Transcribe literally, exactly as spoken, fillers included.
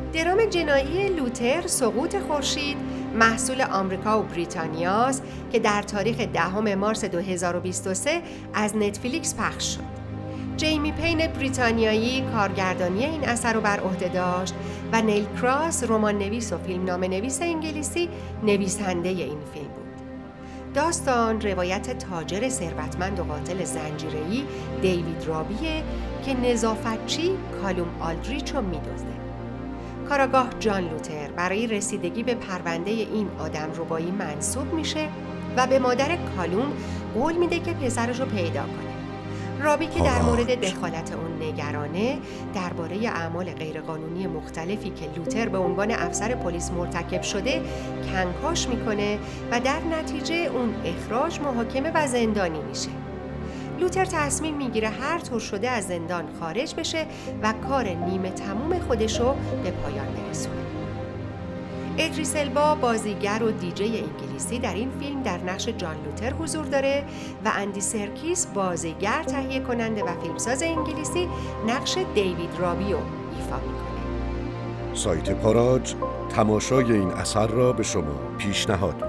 درام جنایی لوتر سقوط خورشید محصول آمریکا و بریتانیاست که در تاریخ دهم مارس دو هزار و بیست و سه از نتفلیکس پخش شد. جیمی پین بریتانیایی کارگردانی این اثر رو بر عهده داشت و نیل کراس رمان نویس و فیلمنامه نویس انگلیسی نویسنده این فیلم بود. داستان روایت تاجر ثروتمند و قاتل زنجیره‌ای دیوید رابیه که نظافتچی کالوم آلدریچ رو می‌دزده. کاراگاه جان لوتر برای رسیدگی به پرونده این آدمربایی منصوب میشه و به مادر کالوم قول میده که پسرش رو پیدا کنه. رابی که در مورد دخالت اون نگرانه، درباره اعمال غیرقانونی مختلفی که لوتر به عنوان افسر پلیس مرتکب شده کنکاش میکنه و در نتیجه اون اخراج، محاکمه و زندانی میشه. لوتر تصمیم میگیره هر طور شده از زندان خارج بشه و کار نیمه تموم خودشو به پایان برسونه. ادریس البا بازیگر و دیجی انگلیسی در این فیلم در نقش جان لوتر حضور داره و اندی سرکیس بازیگر، تهیه کننده و فیلمساز انگلیسی نقش دیوید رابی رو ایفا میکنه. سایت پاراج تماشای این اثر را به شما پیشنهاد